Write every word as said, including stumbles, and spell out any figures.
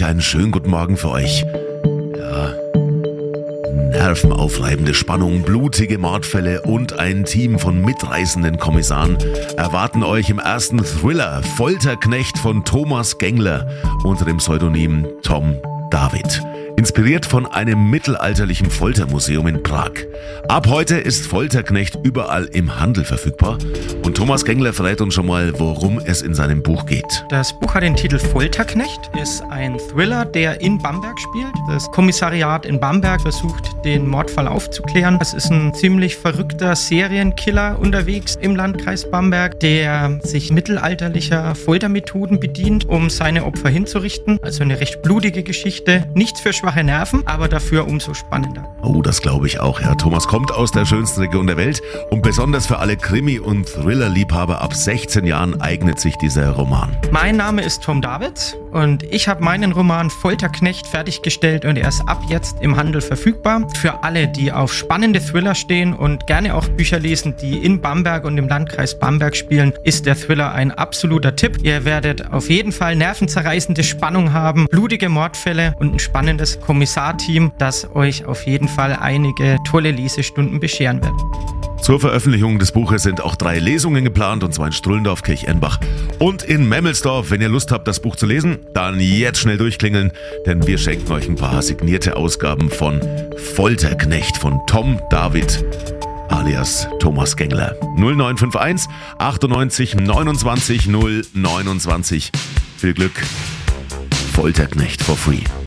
einen schönen guten Morgen für euch. Ja, nervenaufreibende Spannung, blutige Mordfälle und ein Team von mitreißenden Kommissaren erwarten euch im ersten Thriller Folterknecht von Thomas Gengler unter dem Pseudonym Tom David. Inspiriert von einem mittelalterlichen Foltermuseum in Prag. Ab heute ist Folterknecht überall im Handel verfügbar und Thomas Gengler verrät uns schon mal, worum es in seinem Buch geht. Das Buch hat den Titel Folterknecht, ist ein Thriller, der in Bamberg spielt. Das Kommissariat in Bamberg versucht, den Mordfall aufzuklären. Es ist ein ziemlich verrückter Serienkiller unterwegs im Landkreis Bamberg, der sich mittelalterlicher Foltermethoden bedient, um seine Opfer hinzurichten. Also eine recht blutige Geschichte, nichts für schwache Nerven, aber dafür umso spannender. Oh, das glaube ich auch, ja. Thomas kommt aus der schönsten Region der Welt und besonders für alle Krimi- und Thriller-Liebhaber ab sechzehn Jahren eignet sich dieser Roman. Mein Name ist Tom David und ich habe meinen Roman Folterknecht fertiggestellt und er ist ab jetzt im Handel verfügbar. Für alle, die auf spannende Thriller stehen und gerne auch Bücher lesen, die in Bamberg und im Landkreis Bamberg spielen, ist der Thriller ein absoluter Tipp. Ihr werdet auf jeden Fall nervenzerreißende Spannung haben, blutige Mordfälle und ein spannendes Kommissarteam, das euch auf jeden Fall einige tolle Lesestunden bescheren wird. Zur Veröffentlichung des Buches sind auch drei Lesungen geplant, und zwar in Strullendorf, Kirchernbach und in Memmelsdorf. Wenn ihr Lust habt, das Buch zu lesen, dann jetzt schnell durchklingeln, denn wir schenken euch ein paar signierte Ausgaben von Folterknecht von Tom David alias Thomas Gengler. null neun fünf eins achtundneunzig neunundzwanzig null neunundzwanzig. Viel Glück. Folterknecht for free.